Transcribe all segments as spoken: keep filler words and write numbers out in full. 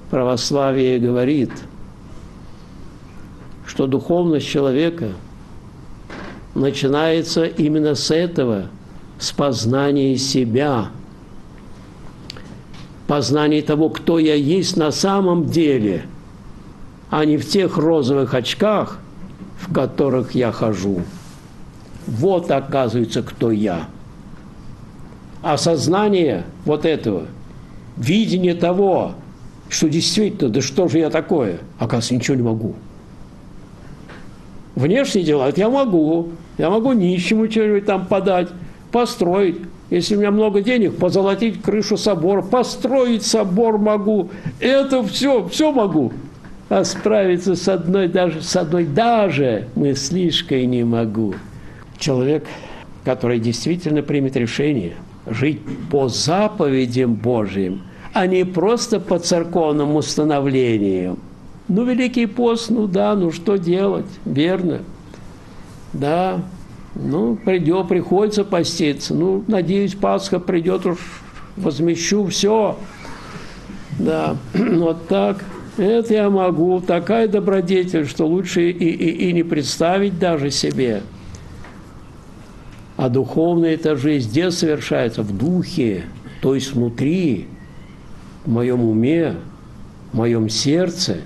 православие говорит, что духовность человека начинается именно с этого, с познания себя, познания того, кто я есть на самом деле, а не в тех розовых очках, в которых я хожу. Вот, оказывается, кто я. Осознание вот этого, видение того, что действительно, да что же я такое? Оказывается, ничего не могу. Внешние дела, это я могу. Я могу нищему что-нибудь там подать, построить. Если у меня много денег, позолотить крышу собора, построить собор могу. Это все, все могу. А справиться с одной даже, с одной даже мыслишкой не могу. Человек, который действительно примет решение жить по заповедям Божьим, а не просто по церковным установлениям. Ну, Великий пост, ну да, ну что делать, верно. Да, ну, придет, приходится поститься. Ну, надеюсь, Пасха придет, уж возмещу все. Да, вот так. Это я могу. Такая добродетель, что лучше и, и, и не представить даже себе. А духовная эта жизнь где совершается? В духе, то есть внутри, в моем уме, в моем сердце.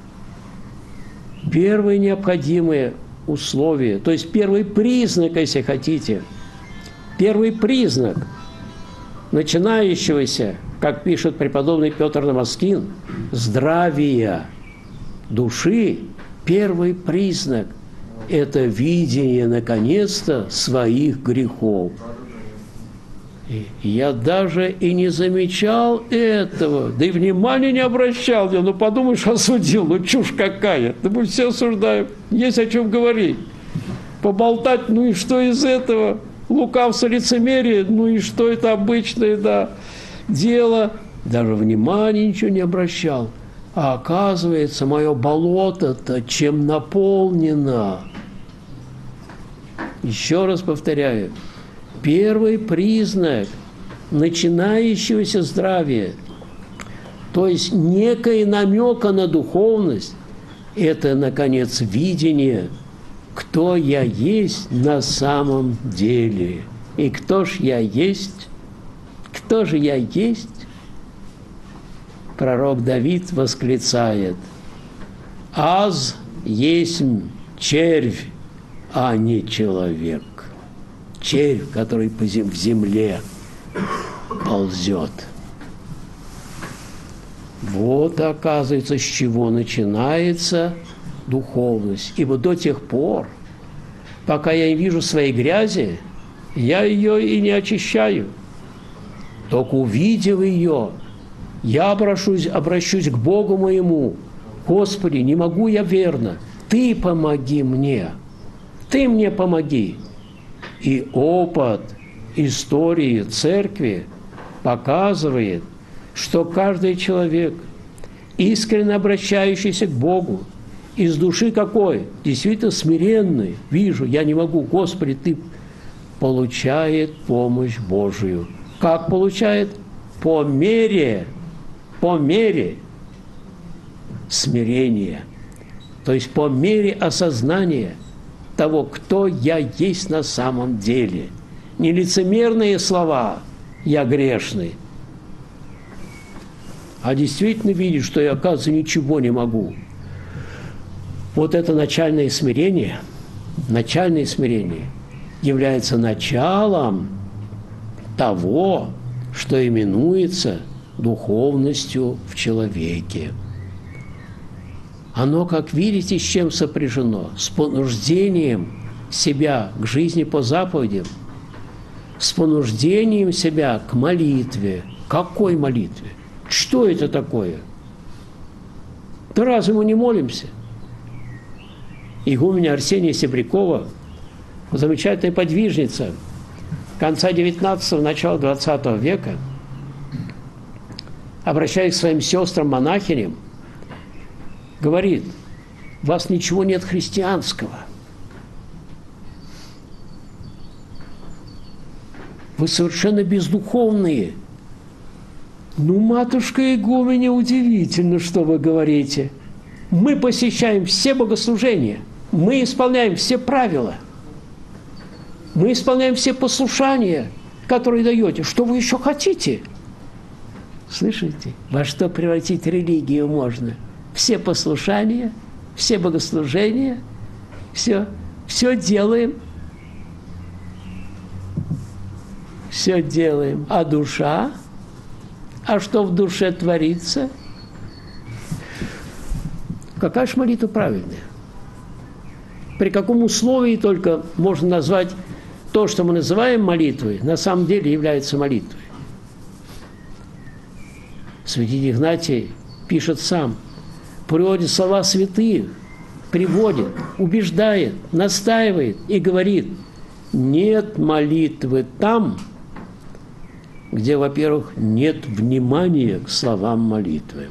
Первое необходимое условие, то есть первый признак, если хотите, первый признак начинающегося, как пишет преподобный Петр Дамаскин, здравия души, первый признак – это видение, наконец-то, своих грехов. И я даже и не замечал этого, да и внимания не обращал. Я, ну, подумаешь, осудил, ну, чушь какая. Да мы все осуждаем, есть о чем говорить. Поболтать, ну и что из этого? Лукавство, лицемерие, ну и что это обычное, да, дело. Даже внимания ничего не обращал. А оказывается, мое болото-то чем наполнено. Еще раз повторяю. Первый признак начинающегося здравия, то есть некое намека на духовность, это, наконец, видение, кто я есть на самом деле. И кто ж я есть? Кто же я есть? Пророк Давид восклицает: «Аз есмь червь, а не человек». Червь, который по зем- в земле ползет. Вот, оказывается, с чего начинается духовность. Ибо до тех пор, пока я не вижу своей грязи, я ее и не очищаю. Только увидев ее, я обращусь, обращусь к Богу моему. Господи, не могу я верно. Ты помоги мне. Ты мне помоги. И опыт истории церкви показывает, что каждый человек, искренне обращающийся к Богу, из души какой? Действительно смиренный. Вижу, я не могу. Господи, Ты, получает помощь Божию. Как получает? По мере, по мере смирения. То есть по мере осознания того, кто я есть на самом деле. Не лицемерные слова «я грешный», а действительно видеть, что я, оказывается, ничего не могу. Вот это начальное смирение, начальное смирение является началом того, что именуется духовностью в человеке. Оно, как видите, с чем сопряжено? С понуждением себя к жизни по заповедям, с понуждением себя к молитве. Какой молитве? Что это такое? Да разве мы не молимся? Игуменя Арсения Себрякова, замечательная подвижница конца девятнадцатого, начала двадцатого века, обращаясь к своим сестрам-монахиням, говорит: у вас ничего нет христианского. Вы совершенно бездуховные. Ну, матушка игуменя, удивительно, что вы говорите. Мы посещаем все богослужения, мы исполняем все правила, мы исполняем все послушания, которые даете. Что вы еще хотите? Слышите? Во что превратить религию можно? Все послушания, все богослужения, все, все делаем. Все делаем. А душа? А что в душе творится? Какая же молитва правильная? При каком условии только можно назвать то, что мы называем молитвой, на самом деле является молитвой? Святитель Игнатий пишет сам, приводит слова святых, приводит, убеждает, настаивает и говорит: нет молитвы там, где, во-первых, нет внимания к словам молитвы.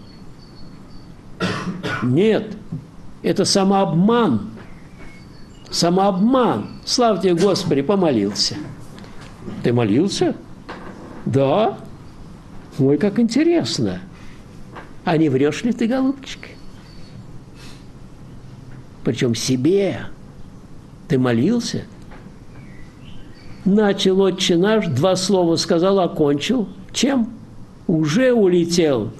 Нет, это самообман. Самообман. Слава тебе, Господи, помолился. Ты молился? Да. Ой, как интересно. А не врешь ли ты, голубчик? Причем себе. Ты молился? Начал «Отче наш», два слова сказал, окончил. Чем? Уже улетел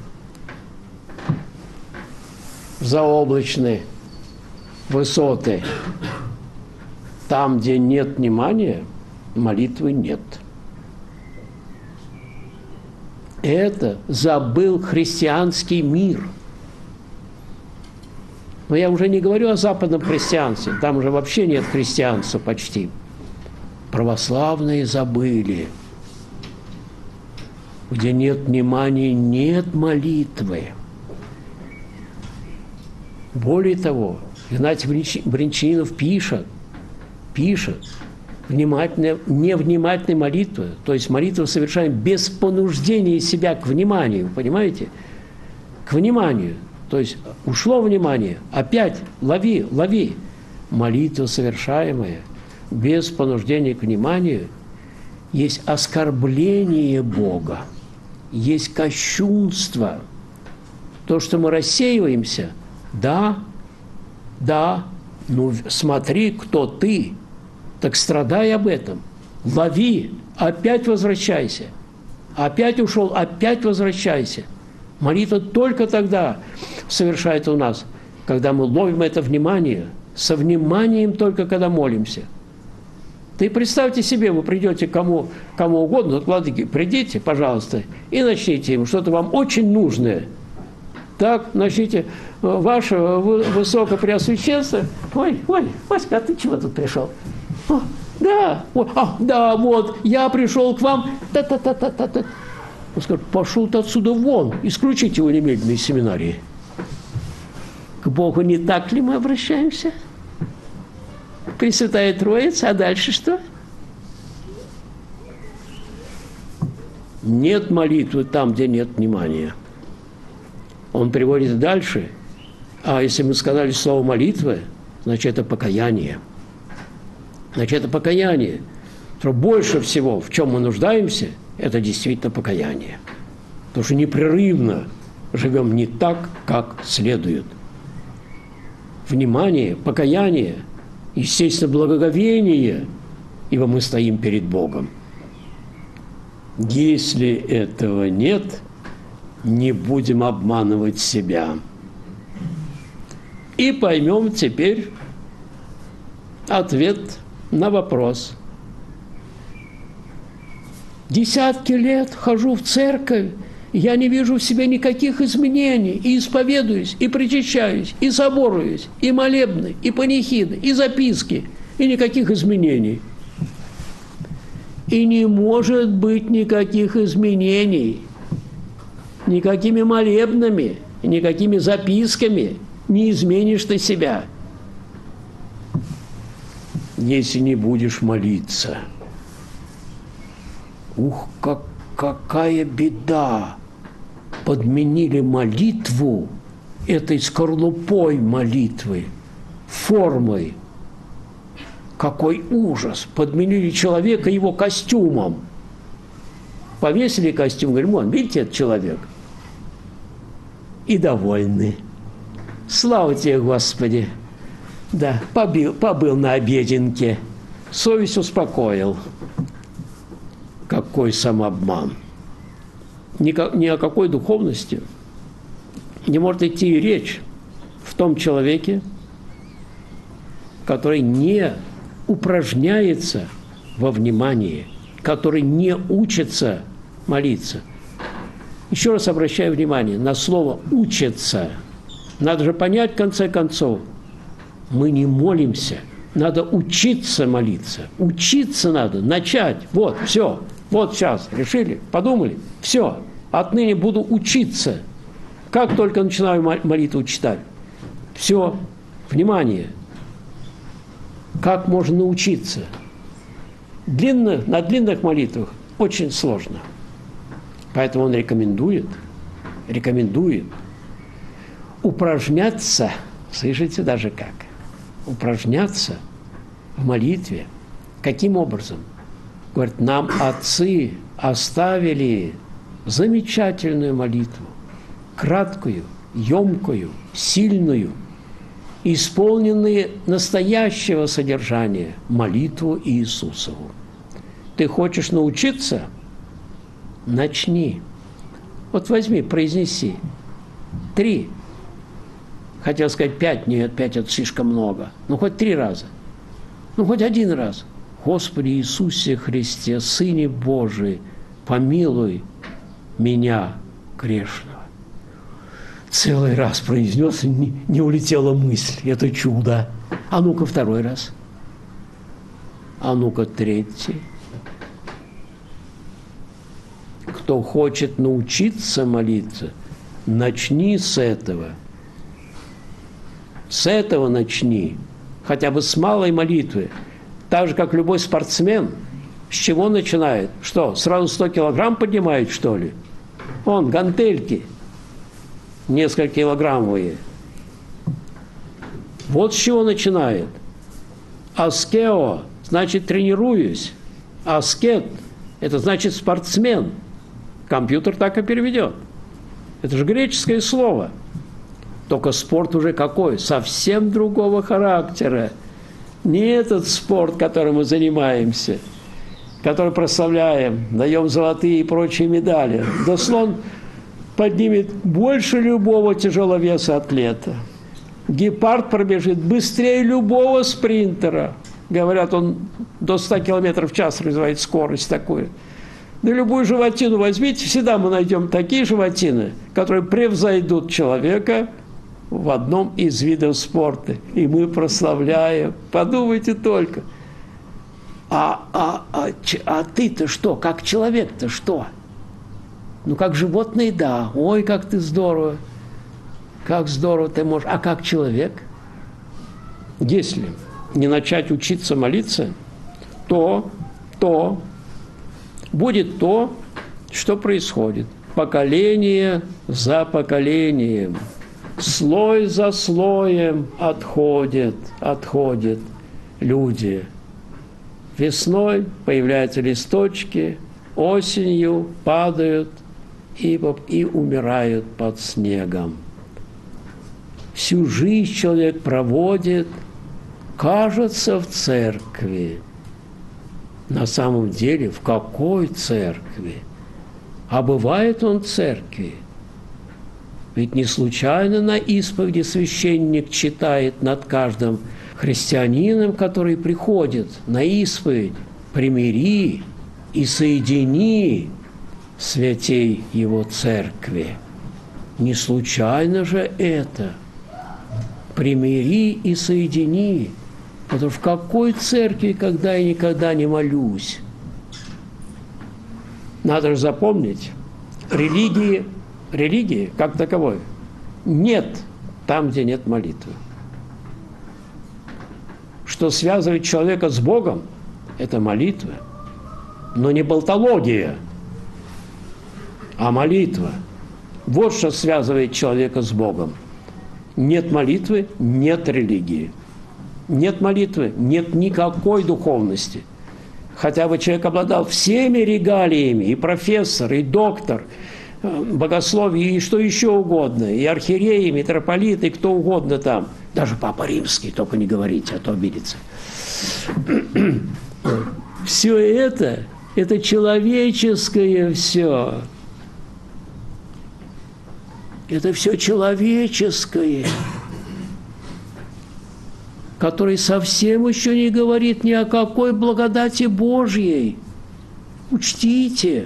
в заоблачные высоты. Там, где нет внимания, молитвы нет. Это забыл христианский мир. Но я уже не говорю о западном христианстве. Там уже вообще нет христианства почти. Православные забыли. Где нет внимания, нет молитвы. Более того, Игнатий Бринчанинов пишет, пишет, внимательная, невнимательная молитва, то есть молитва совершаем без понуждения себя к вниманию, понимаете? К вниманию. То есть ушло внимание, опять лови, лови. Молитва совершаемая без понуждения к вниманию есть оскорбление Бога, есть кощунство. То, что мы рассеиваемся, да, да, ну смотри, кто ты, так страдай об этом, лови, опять возвращайся, опять ушел, опять возвращайся. Молитва только тогда совершается у нас, когда мы ловим это внимание, со вниманием только когда молимся. Ты представьте себе, вы придете к кому, кому угодно, вот, владыки, придите, пожалуйста, и начните им что-то вам очень нужное. Так, начните, ваше высокопреосвященство, ой, ой, Васька, а ты чего тут пришел? О, да, о, а, да, вот, я пришел к вам, та-та-та-та-та-та. Он скажет, пошел ты отсюда вон, исключите его немедленно из семинарии. К Богу не так ли мы обращаемся? Пресвятая Троица, а дальше что? Нет молитвы там, где нет внимания. Он приводит дальше, а если мы сказали слово молитва, значит, это покаяние. Значит, это покаяние. То больше всего, в чем мы нуждаемся, это действительно покаяние. Потому что непрерывно живем не так, как следует. Внимание, покаяние, естественно, благоговение, ибо мы стоим перед Богом. Если этого нет, не будем обманывать себя. И поймем теперь ответ на вопрос. Десятки лет хожу в церковь, я не вижу в себе никаких изменений, и исповедуюсь, и причащаюсь, и соборуюсь, и молебны, и панихиды, и записки, и никаких изменений. И не может быть никаких изменений. Никакими молебнами, никакими записками не изменишь ты себя, если не будешь молиться. Ух, как, какая беда! Подменили молитву этой скорлупой молитвы, формой. Какой ужас! Подменили человека его костюмом. Повесили костюм, говорим, вон, видите, этот человек? И довольны. Слава тебе, Господи. Да, побил, побыл на обеденке. Совесть успокоил. Какой самообман. Ни, ни о какой духовности не может идти и речь в том человеке, который не упражняется во внимании, который не учится молиться. Еще раз обращаю внимание на слово «учится». Надо же понять, в конце концов, мы не молимся, надо учиться молиться. Учиться надо, начать. Вот, все, вот сейчас, решили, подумали, все, отныне буду учиться. Как только начинаю молитву читать, все, внимание, как можно научиться? Длинно, на длинных молитвах очень сложно. Поэтому он рекомендует, рекомендует упражняться, слышите даже как? Упражняться в молитве. Каким образом? Говорит, нам отцы оставили замечательную молитву, краткую, емкую, сильную, исполненные настоящего содержания, молитву Иисусову. Ты хочешь научиться? Начни. Вот возьми, произнеси. Три. Хотел сказать пять, нет, пять это слишком много. Ну, хоть три раза. Ну, хоть один раз. Господи Иисусе Христе, Сыне Божий, помилуй меня, грешного. Целый раз произнес, и не, не улетела мысль. Это чудо. А ну-ка второй раз. А ну-ка третий. Кто хочет научиться молиться, начни с этого. С этого начни. Хотя бы с малой молитвы. Так же, как любой спортсмен. С чего начинает? Что, сразу сто килограмм поднимает, что ли? Вон, гантельки. Несколько килограммовые. Вот с чего начинает. Аскео, значит, тренируюсь. Аскет, это значит спортсмен. Компьютер так и переведет. Это же греческое слово. Только спорт уже какой? Совсем другого характера. Не этот спорт, которым мы занимаемся, который прославляем, даем золотые и прочие медали. Да слон поднимет больше любого тяжеловеса атлета. Гепард пробежит быстрее любого спринтера. Говорят, он до ста километров в час развивает скорость такую. Да любую животину возьмите, всегда мы найдем такие животины, которые превзойдут человека в одном из видов спорта. И мы прославляем. Подумайте только. А, а, а, а ты-то что? Как человек-то что? Ну, как животные, да. Ой, как ты здорово. Как здорово ты можешь. А как человек? Если не начать учиться молиться, то, то будет то, что происходит. Поколение за поколением. Слой за слоем отходят, отходят люди. Весной появляются листочки, осенью падают и, и умирают под снегом. Всю жизнь человек проводит, кажется, в церкви. На самом деле, в какой церкви? А бывает он в церкви. Ведь не случайно на исповеди священник читает над каждым христианином, который приходит на исповедь: «Примири и соедини святей его церкви». Не случайно же это. «Примири и соедини». Потому что в какой церкви, когда я никогда не молюсь? Надо же запомнить, религии, религии как таковой нет там, где нет молитвы. Что связывает человека с Богом, это молитва. Но не болтология, а молитва. Вот что связывает человека с Богом. Нет молитвы, нет религии. Нет молитвы, нет никакой духовности. хотя бы человек обладал всеми регалиями, и профессор, и доктор, богословие, и что еще угодно, и архиереи, и митрополиты, и кто угодно там, даже Папа Римский, только не говорите, а то обидится. Все это, это человеческое все. Это все человеческое, который совсем еще не говорит ни о какой благодати Божьей. Учтите,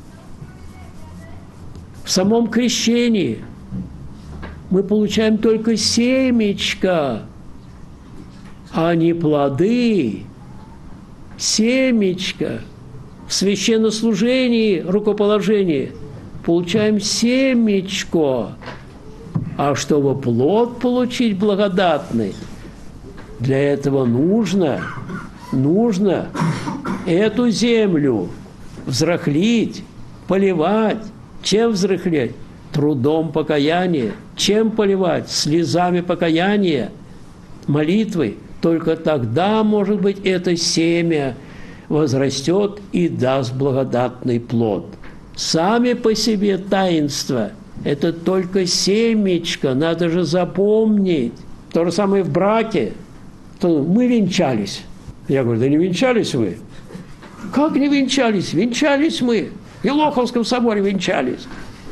в самом крещении мы получаем только семечко, а не плоды. Семечко. В священнослужении, рукоположении получаем семечко. А чтобы плод получить благодатный, для этого нужно, нужно эту землю взрыхлить, поливать. Чем взрыхлять? Трудом покаяния. Чем поливать? Слезами покаяния, молитвой. Только тогда, может быть, это семя возрастет и даст благодатный плод. Сами по себе таинства – это только семечко, надо же запомнить. То же самое в браке. То мы венчались. Я говорю, да не венчались вы. Как не венчались? Венчались мы. В Елоховском соборе венчались.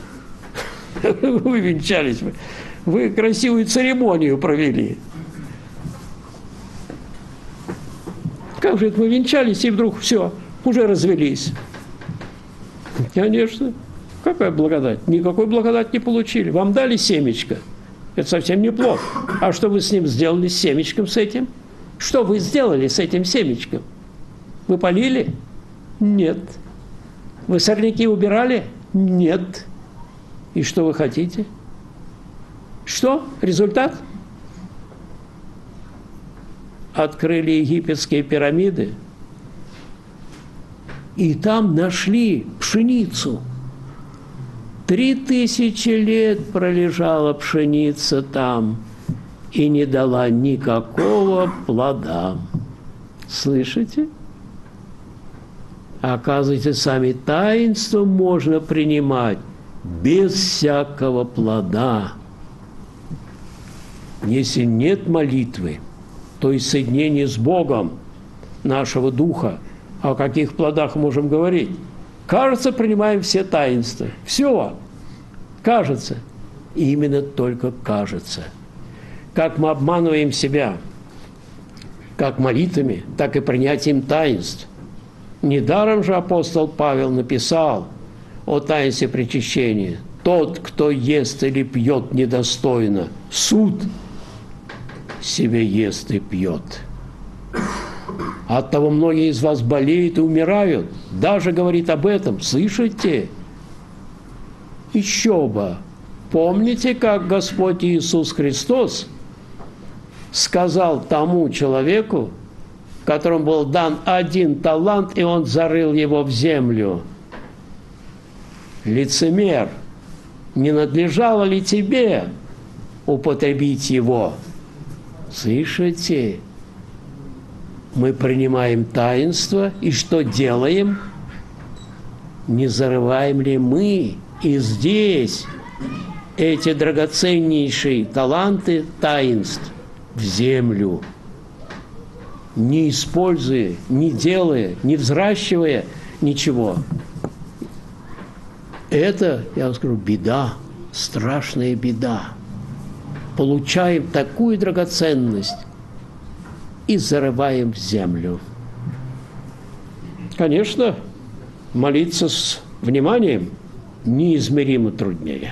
Вы венчались. Вы красивую церемонию провели. Как же это мы венчались, и вдруг все, уже развелись? Конечно. Какая благодать? Никакой благодать не получили. Вам дали семечко. Это совсем не плод. А что вы с ним сделали, с семечком с этим? Что вы сделали с этим семечком? Вы полили? Нет. Вы сорняки убирали? Нет. И что вы хотите? Что? Результат? Открыли египетские пирамиды, и там нашли пшеницу. Три тысячи лет пролежала пшеница там и не дала никакого плода. Слышите? Оказывается, сами таинства можно принимать без всякого плода. Если нет молитвы, то есть соединение с Богом нашего духа, о каких плодах можем говорить? Кажется, принимаем все таинства. Все. Кажется. И именно только кажется. Как мы обманываем себя, как молитвами, так и принятием таинств. Недаром же апостол Павел написал о таинстве причащения. Тот, кто ест или пьет недостойно, суд себе ест и пьет. Оттого многие из вас болеют и умирают. Даже говорит об этом. Слышите? Еще бы. Помните, как Господь Иисус Христос сказал тому человеку, которому был дан один талант, и он зарыл его в землю? Лицемер, не надлежало ли тебе употребить его? Слышите? Мы принимаем таинство, и что делаем? Не зарываем ли мы и здесь эти драгоценнейшие таланты таинств в землю, не используя, не делая, не взращивая ничего? Это, я вам скажу, беда, страшная беда. Получаем такую драгоценность и зарываем в землю. Конечно, молиться с вниманием неизмеримо труднее.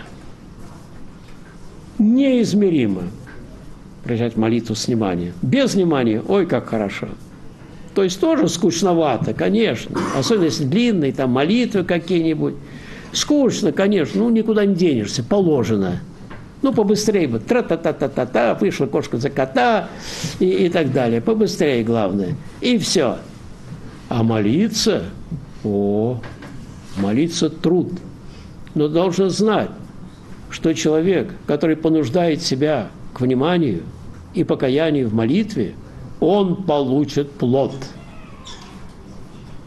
Неизмеримо прочитать молитву с вниманием. Без внимания, ой, как хорошо. То есть тоже скучновато, конечно. Особенно если длинные там молитвы какие-нибудь. Скучно, конечно, ну никуда не денешься, положено. Ну, побыстрее бы, тра-та-та-та-та-та, вышла кошка за кота и, и так далее. Побыстрее, главное. И все. А молиться, о, молиться труд. Но должен знать, что человек, который понуждает себя к вниманию и покаянию в молитве, он получит плод.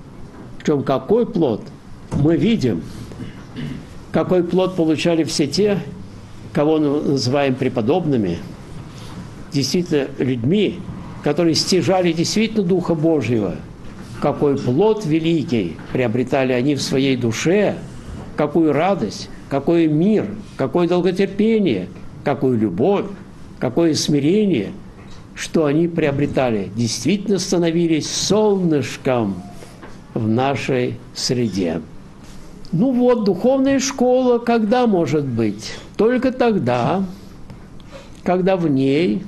Причем какой плод? Мы видим, какой плод получали все те, кого мы называем преподобными, действительно людьми, которые стяжали действительно Духа Божьего. Какой плод великий приобретали они в своей душе, какую радость, какой мир, какое долготерпение, какую любовь, какое смирение, что они приобретали, действительно становились солнышком в нашей среде. Ну вот, духовная школа когда может быть? Только тогда, когда в ней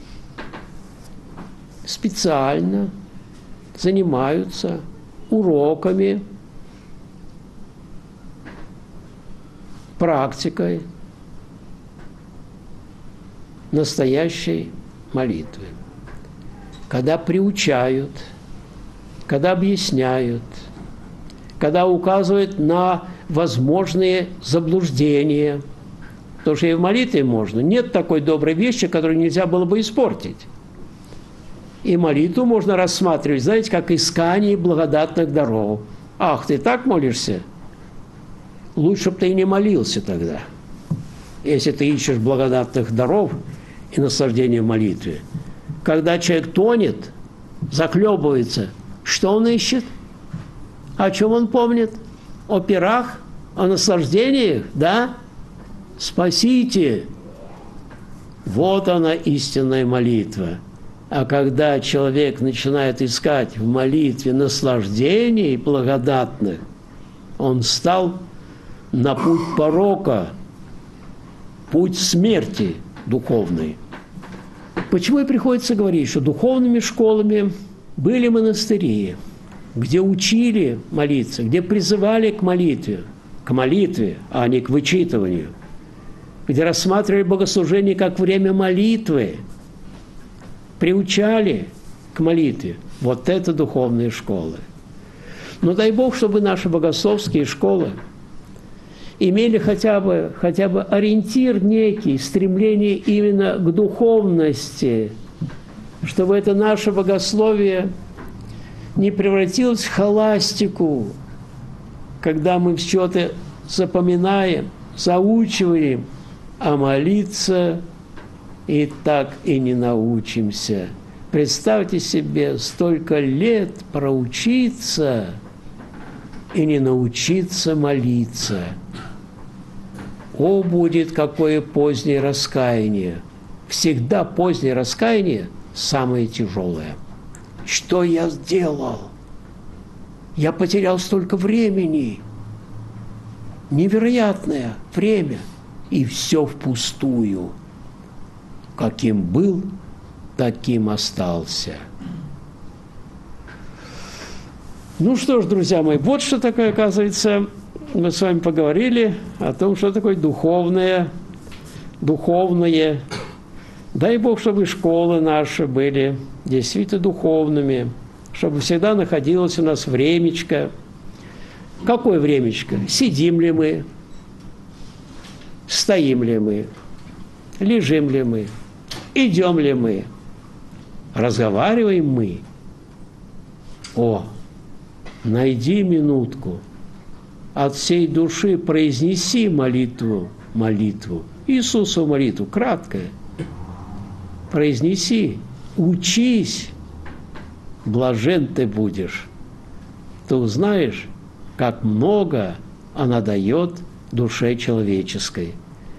специально занимаются уроками, практикой настоящей молитвы. Когда приучают, когда объясняют, когда указывают на возможные заблуждения. Потому что и в молитве можно. Нет такой доброй вещи, которую нельзя было бы испортить. И молитву можно рассматривать, знаете, как искание благодатных даров. Ах, ты так молишься? Лучше бы ты и не молился тогда, если ты ищешь благодатных даров и наслаждения в молитве. Когда человек тонет, захлебывается, что он ищет? О чем он помнит? О пирах? О наслаждениях? Да? Спасите! Вот она истинная молитва. А когда человек начинает искать в молитве наслаждений благодатных, он стал на путь порока, путь смерти духовной. Почему и приходится говорить, что духовными школами были монастыри, где учили молиться, где призывали к молитве, к молитве, а не к вычитыванию, где рассматривали богослужение как время молитвы, приучали к молитве. Вот это духовные школы. Но дай Бог, чтобы наши богословские школы имели хотя бы, хотя бы ориентир некий, стремление именно к духовности, чтобы это наше богословие не превратилось в холастику, когда мы что-то запоминаем, заучиваем, а молиться и так и не научимся. Представьте себе, столько лет проучиться и не научиться молиться. О, будет какое позднее раскаяние! Всегда позднее раскаяние самое тяжелое. Что я сделал? Я потерял столько времени. Невероятное время. И все впустую. Каким был, таким остался. Ну что ж, друзья мои, вот что такое, оказывается, мы с вами поговорили о том, что такое духовное, духовное. Дай Бог, чтобы школы наши были действительно духовными, чтобы всегда находилось у нас времечко. Какое времечко? Сидим ли мы? Стоим ли мы? Лежим ли мы? Идем ли мы? Разговариваем мы? О, найди минутку, от всей души произнеси молитву, молитву, Иисусу молитву, краткая. Произнеси, учись, блажен ты будешь. Ты узнаешь, как много она дает душе человеческой.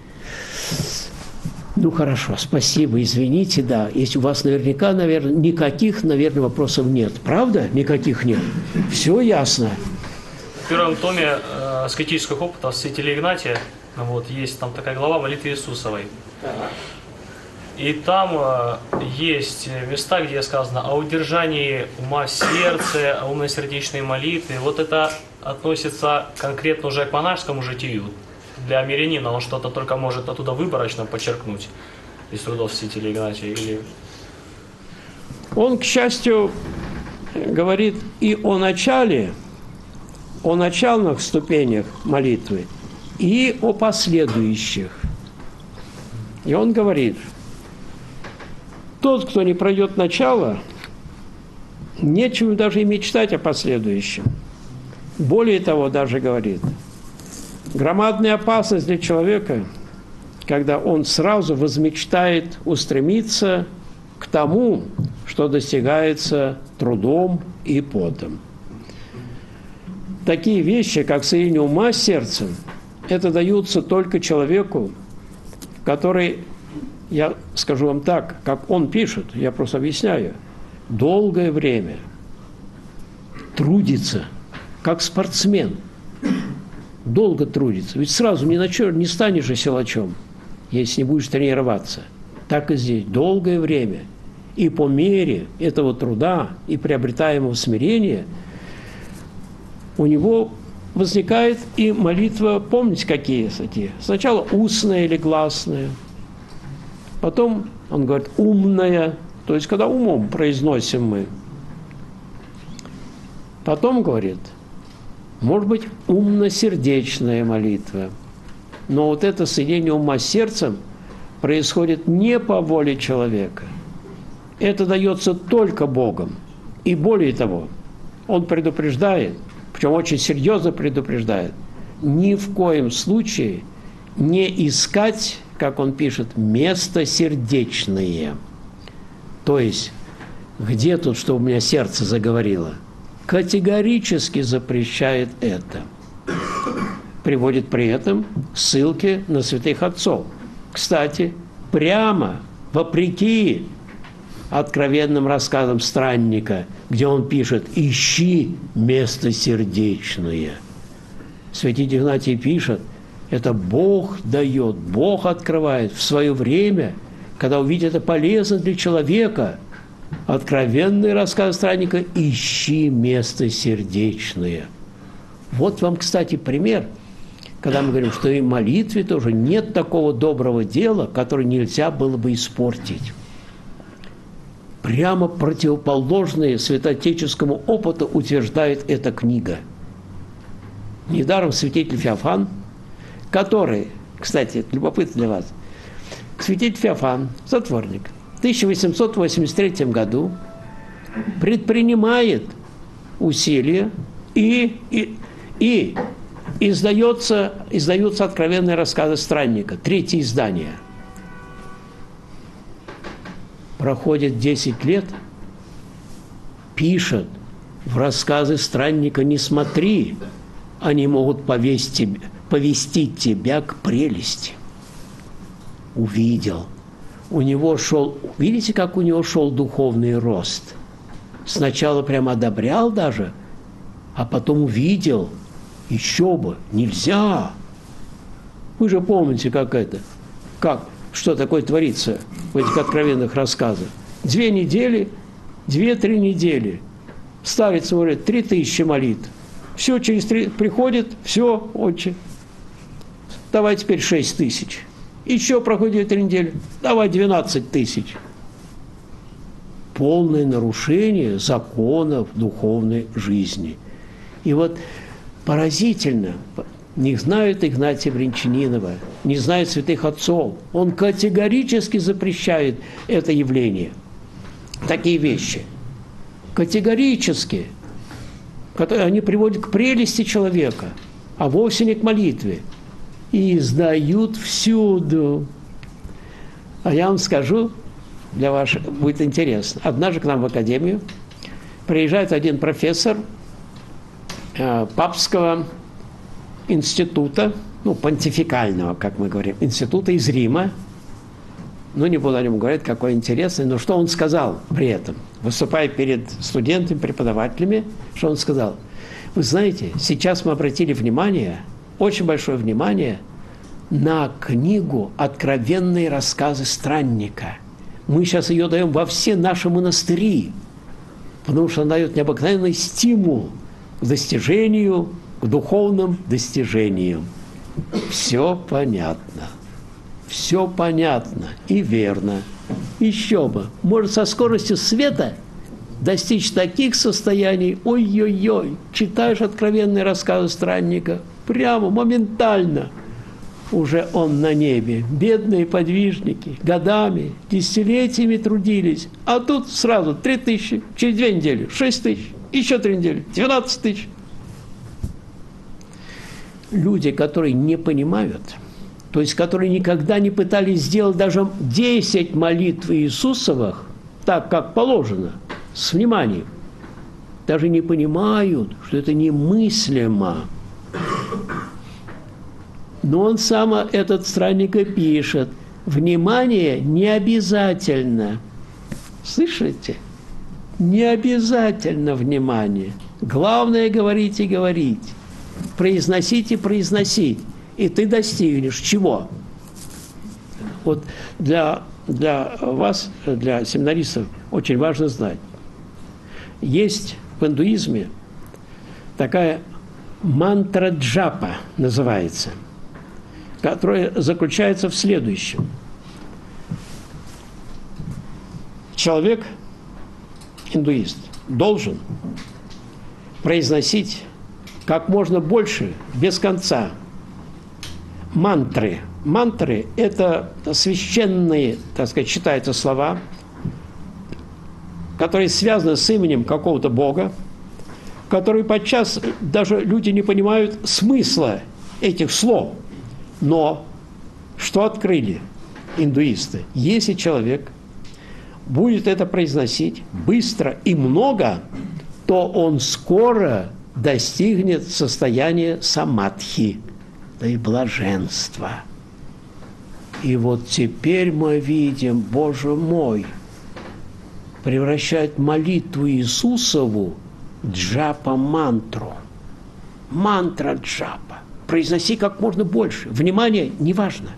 Ну, хорошо, спасибо, извините, да. Если у вас наверняка, наверное, никаких, наверное, вопросов нет. Правда? Никаких нет. Все ясно. В первом томе э, аскетических опытов святителя Игнатия вот, есть там такая глава молитвы Иисусовой. И там э, есть места, где сказано о удержании ума в сердце, о умно-сердечной молитве. Вот это относится конкретно уже к монашескому житию. Для мирянина он что-то только может оттуда выборочно подчеркнуть из трудов святителя Игнатия. Или... Он, к счастью, говорит и о начале, о начальных ступенях молитвы, и о последующих. И он говорит, тот, кто не пройдет начало, нечем даже и мечтать о последующем. Более того, даже говорит, громадная опасность для человека, когда он сразу возмечтает устремиться к тому, что достигается трудом и потом. Такие вещи, как соединение ума с сердцем, это даются только человеку, который, я скажу вам так, как он пишет, я просто объясняю, долгое время трудится, как спортсмен, долго трудится. Ведь сразу ни на что не станешь же силачом, если не будешь тренироваться. Так и здесь, долгое время. И по мере этого труда и приобретаемого смирения у него возникает и молитва, помните, какие такие? Сначала устная или гласная, потом, он говорит, умная, то есть когда умом произносим мы. Потом, говорит, может быть, умно-сердечная молитва. Но вот это соединение ума с сердцем происходит не по воле человека. Это дается только Богом. И более того, он предупреждает, причем очень серьезно предупреждает, ни в коем случае не искать, как он пишет, место сердечное. То есть, где тут, что у меня сердце заговорило? Категорически запрещает это. Приводит при этом ссылки на святых отцов. Кстати, прямо вопреки откровенным рассказам странника, где он пишет «ищи место сердечное». Святитель Игнатий пишет, это Бог дает, Бог открывает в свое время, когда увидит это полезно для человека. Откровенный рассказ странника «ищи место сердечное». Вот вам, кстати, пример, когда мы говорим, что и в молитве тоже нет такого доброго дела, которое нельзя было бы испортить. Прямо противоположное святоотеческому опыту утверждает эта книга. Недаром святитель Феофан, который, кстати, это любопытно для вас, святитель Феофан, затворник, в тысяча восемьсот восемьдесят третьем году предпринимает усилия и, и, и издается, издаются откровенные рассказы странника, третье издание. Проходит десять лет, пишет в рассказы странника «Не смотри, они могут повести, повести тебя к прелести». Увидел. У него шел, видите, как у него шел духовный рост? Сначала прямо одобрял даже, а потом увидел, еще бы, нельзя. Вы же помните, как это, как, что такое творится в этих откровенных рассказах. Две недели, две-три недели. Старец говорит, три тысячи молитв. Все через три, приходит, все, отче. Давай теперь шесть тысяч. Еще проходит три недели, давай двенадцать тысяч. Полное нарушение законов духовной жизни. И вот поразительно, не знают Игнатия Брянчанинова, не знают святых отцов. Он категорически запрещает это явление. Такие вещи. Категорически. Они приводят к прелести человека, а вовсе не к молитве. И издают всюду. А я вам скажу, для вас будет интересно. Однажды к нам в академию приезжает один профессор э, папского института, ну, понтификального, как мы говорим, института из Рима. Ну, не буду о нем говорить, какой интересный, но что он сказал при этом, выступая перед студентами, преподавателями, что он сказал? Вы знаете, сейчас мы обратили внимание, очень большое внимание на книгу «Откровенные рассказы странника». Мы сейчас ее даем во все наши монастыри, потому что она дает необыкновенный стимул к достижению, к духовным достижениям. Все понятно. Все понятно и верно. Еще бы. Может, со скоростью света достичь таких состояний, ой-ой-ой, читаешь откровенные рассказы странника, прямо, моментально уже он на небе. Бедные подвижники годами, десятилетиями трудились, а тут сразу три тысячи, через две недели шесть тысяч, еще три недели двенадцать тысяч. люди, которые не понимают, то есть которые никогда не пытались сделать даже десять молитв Иисусовых, так, как положено, с вниманием, даже не понимают, что это немыслимо. Но он сам, этот странник, и пишет: внимание не обязательно. Слышите? Не обязательно внимание. Главное говорить и говорить. Произносить и произносить. И ты достигнешь чего? Вот для, для вас, для семинаристов, очень важно знать. Есть в индуизме такая мантра джапа, называется, которая заключается в следующем. Человек, индуист, должен произносить как можно больше, без конца, мантры. Мантры – это священные, так сказать, считаются слова, которые связаны с именем какого-то бога, которые подчас даже люди не понимают смысла этих слов. Но что открыли индуисты? Если человек будет это произносить быстро и много, то он скоро достигнет состояния самадхи, то есть блаженства. И вот теперь мы видим, Боже мой, превращать молитву Иисусову в джапа-мантру. Мантра джапа. Произноси как можно больше. Внимание, не важно.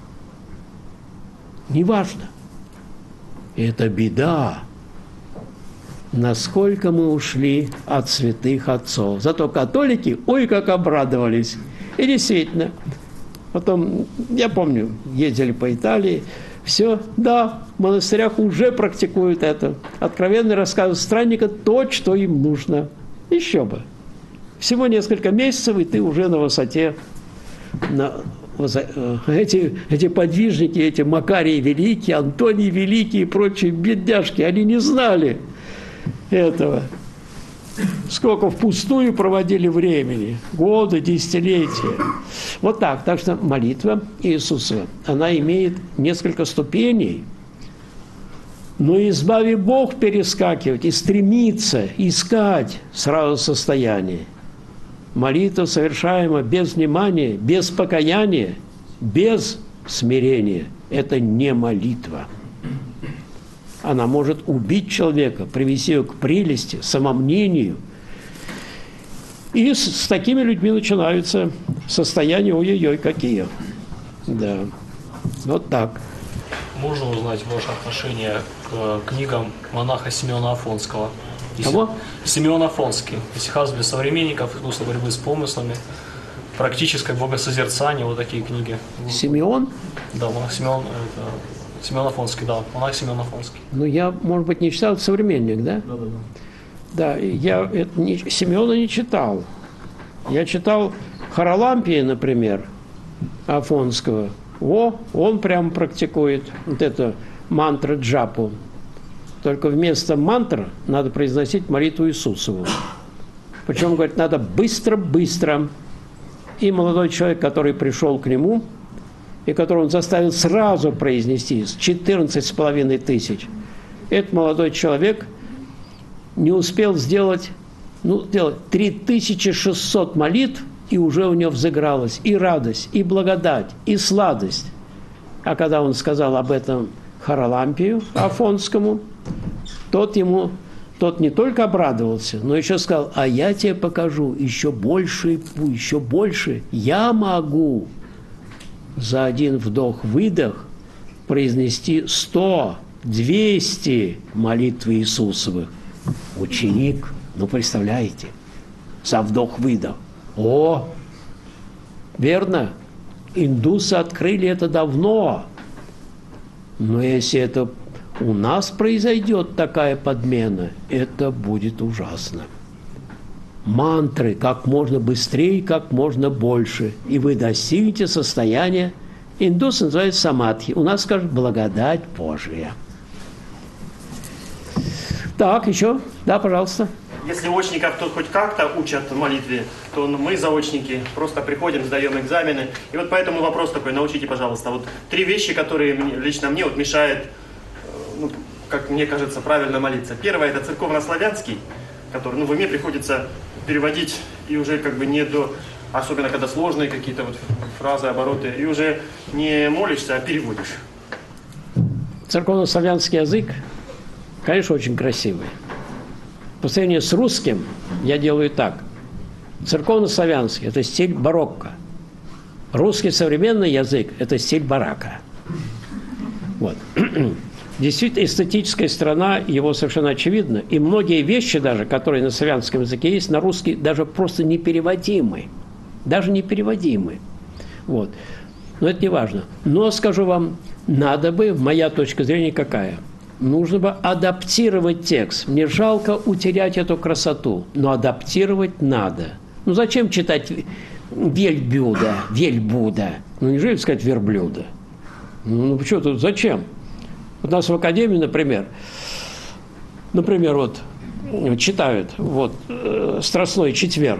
Не важно. Это беда. Насколько мы ушли от святых отцов. Зато католики, ой, как обрадовались. И действительно, потом, я помню, ездили по Италии, все, да, в монастырях уже практикуют это. Откровенный рассказ странника то, что им нужно. Еще бы. Всего несколько месяцев, и ты уже на высоте. На, эти, эти подвижники, эти Макарий Великий, Антоний Великий и прочие бедняжки, они не знали этого. Сколько впустую проводили времени, годы, десятилетия. Вот так. Так что молитва Иисуса, она имеет несколько ступеней. Но избави Бог перескакивать и стремиться, искать сразу состояние. Молитва совершаема без внимания, без покаяния, без смирения. Это не молитва. Она может убить человека, привести его к прелести, самомнению. И с, с такими людьми начинаются состояния ой-ой-ой какие. Да. Вот так. Можно узнать ваше отношение к книгам монаха Симеона Афонского? Кого? Симеон Афонский. «Исихаз для современников», «Искусство борьбы с помыслами», «Практическое богосозерцание», вот такие книги. Симеон? Да, монах Симеон, это, Симеон Афонский, да, монах Симеон Афонский. Ну, я, может быть, не читал, это современник, да? Да, да, да. Да, я это не, Симеона не читал. Я читал Харалампия, например, Афонского. О, он прям практикует вот это мантра джапу. Только вместо мантр надо произносить молитву Иисусову. Причем, говорит, надо быстро-быстро. И молодой человек, который пришел к нему, и которого он заставил сразу произнести с четырнадцать с половиной тысяч, этот молодой человек не успел сделать, ну, сделать три тысячи шестьсот молитв, и уже у него взыгралась и радость, и благодать, и сладость. А когда он сказал об этом Харалампию Афонскому, тот ему, тот не только обрадовался, но еще сказал: а я тебе покажу еще больше, еще больше. Я могу за один вдох-выдох произнести сто, двести молитв Иисусовых. Ученик, ну представляете, за вдох-выдох. О, верно, индусы открыли это давно. Но если это у нас произойдет такая подмена, это будет ужасно. Мантры как можно быстрее, как можно больше. И вы достигнете состояния, индусы называют самадхи, у нас скажут благодать Божия. Так, еще? Да, пожалуйста. если очников тут хоть как-то учат молитве, то мы, заочники, просто приходим, сдаем экзамены. И вот поэтому вопрос такой, научите, пожалуйста, вот три вещи, которые мне, лично мне вот мешают, ну, как мне кажется, правильно молиться. Первое – это церковно-славянский, который, ну, в уме приходится переводить и уже как бы не до, особенно когда сложные какие-то вот фразы, обороты, и уже не молишься, а переводишь. Церковно-славянский язык, конечно, очень красивый. По сравнению с русским я делаю так. Церковно-славянский – это стиль барокко. Русский современный язык – это стиль барака. Вот. Действительно, эстетическая сторона его совершенно очевидна. И многие вещи даже, которые на славянском языке есть, на русский даже просто непереводимы. Даже непереводимы. Вот. Но это не важно. Но, скажу вам, надо бы, моя точка зрения какая? Нужно бы адаптировать текст. Мне жалко утерять эту красоту, но адаптировать надо. Ну зачем читать вельбюда, вельбуда? Ну неужели сказать верблюда? Ну, ну почему тут, зачем? Вот у нас в академии, например, например, вот читают вот э, Страстной четверг.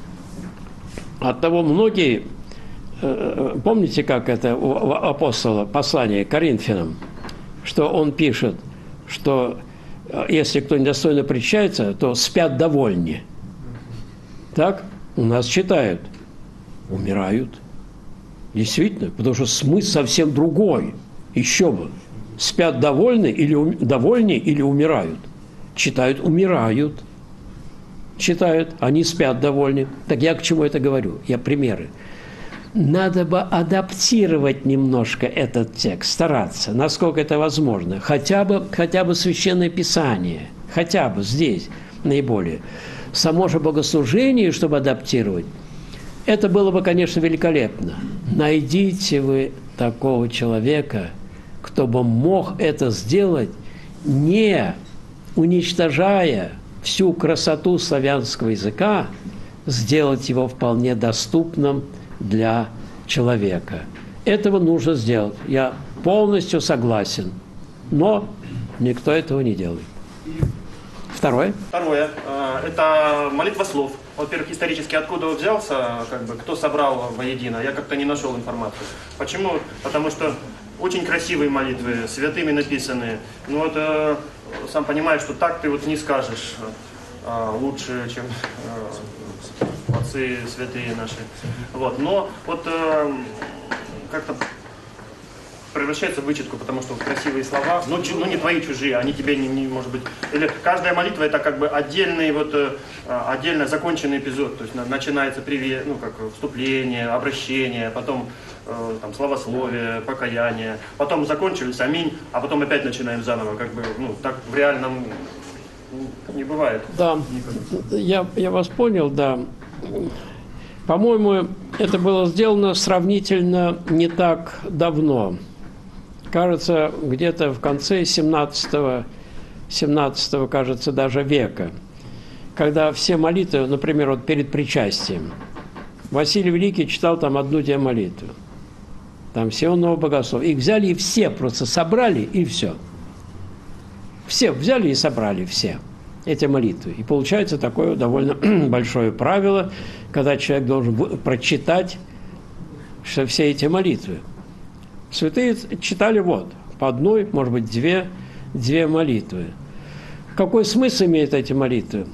Оттого многие, э, помните, как это у апостола послание к Коринфянам, что он пишет, что если кто недостойно причащается, то спят довольни. Так? У нас читают. Умирают. Действительно, потому что смысл совсем другой. Еще бы. Спят довольны или, довольны или умирают. Читают, умирают. Читают, они спят довольны. Так я к чему это говорю? Я примеры. Надо бы адаптировать немножко этот текст, стараться, насколько это возможно. Хотя бы, хотя бы Священное Писание, хотя бы здесь наиболее. Само же богослужение, чтобы адаптировать, это было бы, конечно, великолепно. Найдите вы такого человека, кто бы мог это сделать, не уничтожая всю красоту славянского языка, сделать его вполне доступным для человека. Этого нужно сделать. Я полностью согласен. Но никто этого не делает. Второе. Второе. Это молитва слов. Во-первых, исторически откуда он взялся, как бы, кто собрал воедино, я как-то не нашел информацию. Почему? Потому что очень красивые молитвы, святыми написанные. Ну вот, э, сам понимаешь, что так ты вот не скажешь э, лучше, чем э, отцы святые наши. Вот. Но вот э, как-то превращается в вычетку, потому что красивые слова, ну, чу, ну не твои чужие, они тебе не, не, может быть, или каждая молитва это как бы отдельный вот э, отдельно законченный эпизод, то есть на, начинается привет, ну как вступление, обращение, потом э, там славословие, покаяние, потом закончились аминь, а потом опять начинаем заново, как бы, ну так в реальном не бывает. Да, я, я вас понял, да. По-моему, это было сделано сравнительно не так давно. Кажется, где-то в конце семнадцатого, семнадцатого, кажется, даже века, когда все молитвы, например, вот перед причастием, Василий Великий читал там одну две молитвы, там все нового богословия. Их взяли и все просто собрали, и все. Все взяли и собрали все эти молитвы. И получается такое довольно большое правило, когда человек должен прочитать что все эти молитвы. Святые читали вот, по одной, может быть, две, две молитвы. Какой смысл имеют эти молитвы?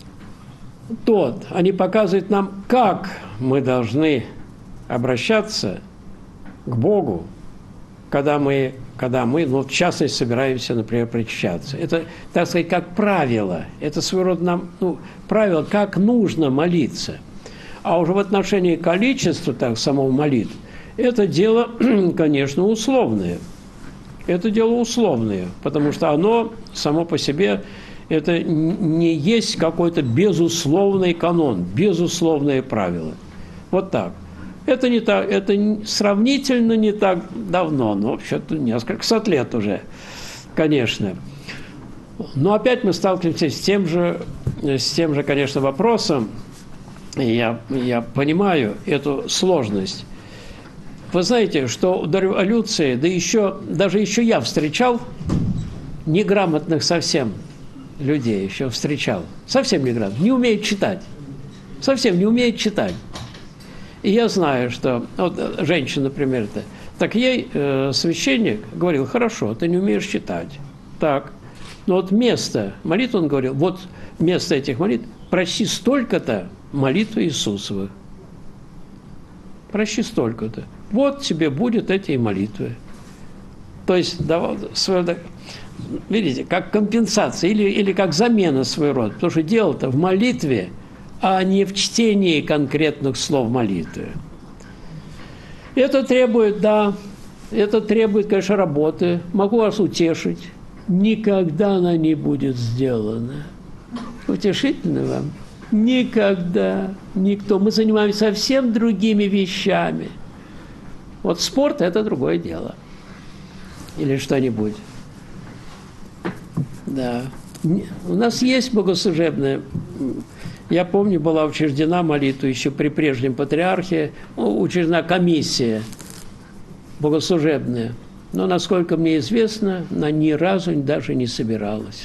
Тот, они показывают нам, как мы должны обращаться к Богу, когда мы, когда мы, ну, в частности, собираемся, например, причащаться. Это, так сказать, как правило. Это своего рода нам, ну, правило, как нужно молиться. А уже в отношении количества так, самого молитв, это дело, конечно, условное. Это дело условное, потому что оно само по себе, это не есть какой-то безусловный канон, безусловное правило. Вот так. Это не так, это сравнительно не так давно, но вообще-то несколько сот лет уже, конечно. Но опять мы сталкиваемся с тем же, с тем же, конечно, вопросом. Я, я понимаю эту сложность. Вы знаете, что до революции, да еще, даже еще я встречал неграмотных совсем людей еще встречал, совсем неграмотных, не умеет читать, совсем не умеет читать. И я знаю, что, вот женщина, например, -то, так ей э, священник говорил, хорошо, ты не умеешь читать, так, но вот место молитв, он говорил, вот место этих молитв, прочти столько-то молитвы Иисусовых, прочти столько-то, вот тебе будут эти молитвы. То есть, давал, видите, как компенсация или, или как замена своего рода, потому что дело-то в молитве, а не в чтении конкретных слов молитвы. Это требует, да, это требует, конечно, работы. Могу вас утешить. Никогда она не будет сделана. Утешительно вам? Никогда. Никто. Мы занимаемся совсем другими вещами. Вот спорт – это другое дело. Или что-нибудь. Да. У нас есть богослужебное. Я помню, была учреждена молитва еще при прежнем патриархе, учреждена комиссия богослужебная. Но, насколько мне известно, она ни разу даже не собиралась.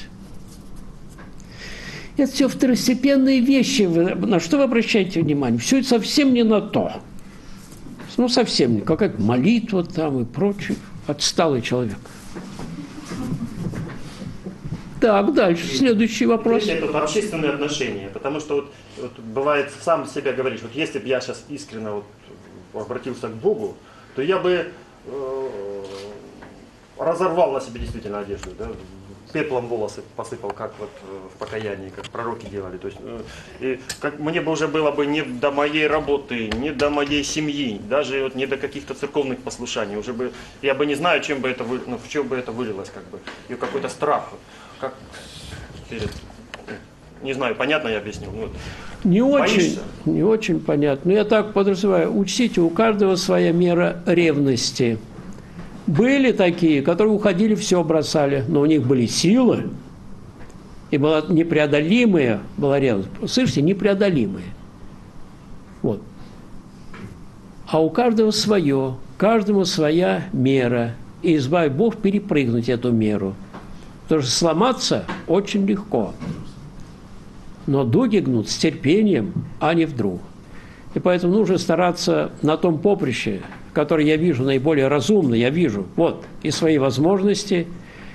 Это все второстепенные вещи. На что вы обращаете внимание? Все это совсем не на то. Ну, совсем не. Какая-то молитва там и прочее. Отсталый человек. Так, дальше. Следующий вопрос. Это общественные отношения. Потому что вот, вот бывает, сам себя говоришь, вот если бы я сейчас искренне вот обратился к Богу, то я бы э, разорвал на себе действительно одежду, да, пеплом волосы посыпал, как вот в покаянии, как пророки делали. То есть, и как, мне бы уже было бы не до моей работы, не до моей семьи, даже вот не до каких-то церковных послушаний. Уже бы, я бы не знаю, чем бы это, ну, в чем бы это вылилось, как бы, и какой-то страх. Как перед, не знаю, понятно я объяснил? Ну, не очень, не очень понятно. Я так подразумеваю. Учтите, у каждого своя мера ревности. Были такие, которые уходили, все бросали, но у них были силы, и была непреодолимая была ревность. Слышите, непреодолимая. Вот. А у каждого свое, каждому своя мера. И избавь Бог перепрыгнуть эту меру. Потому что сломаться очень легко. Но дуги гнут с терпением, а не вдруг. И поэтому нужно стараться на том поприще, которое я вижу наиболее разумно, я вижу вот и свои возможности,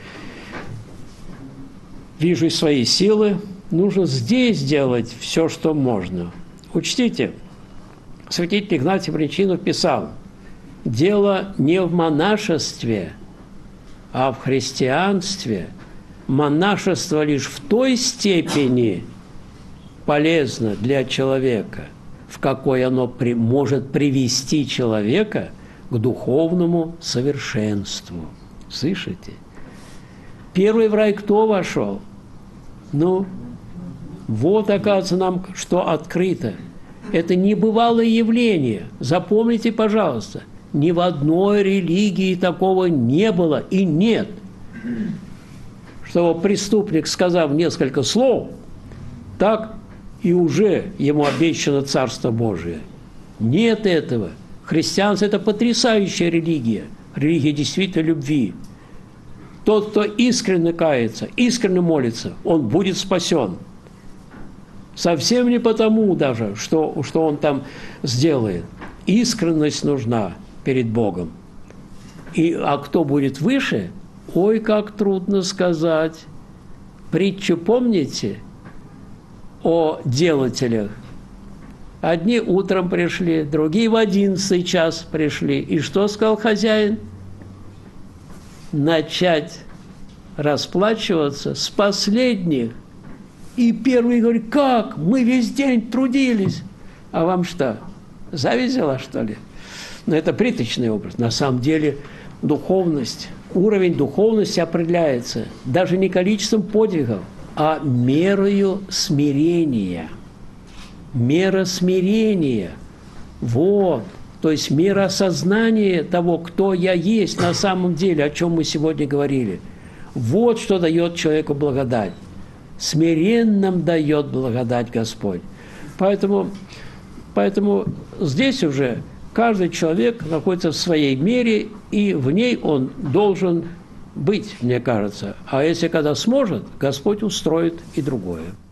вижу и свои силы. Нужно здесь делать все, что можно. Учтите, святитель Игнатий Брянчанин писал, дело не в монашестве, а в христианстве. Монашество лишь в той степени полезно для человека, в какой оно при, может привести человека к духовному совершенству. Слышите? Первый в рай кто вошел? Ну, вот, оказывается, нам что открыто. Это небывалое явление. Запомните, пожалуйста, ни в одной религии такого не было и нет. Что преступник, сказав несколько слов, так и уже ему обещано Царство Божие. Нет этого. Христианство – это потрясающая религия. Религия действительно любви. Тот, кто искренне кается, искренне молится, он будет спасен. Совсем не потому даже, что, что он там сделает. Искренность нужна перед Богом. И, а кто будет выше? Ой, как трудно сказать. Притчу помните о делателях? Одни утром пришли, другие в одиннадцатый час пришли. И что сказал хозяин? Начать расплачиваться с последних. И первый говорит, как? Мы весь день трудились. А вам что, зависть взяла, что ли? Но это приточный образ. На самом деле духовность, уровень духовности определяется даже не количеством подвигов, а мерою смирения. Мера смирения. Вот. То есть мера осознания того, кто я есть на самом деле, о чем мы сегодня говорили. Вот что дает человеку благодать. Смиренным дает благодать Господь. Поэтому, поэтому здесь уже каждый человек находится в своей мере, и в ней он должен быть, мне кажется. А если когда сможет, Господь устроит и другое.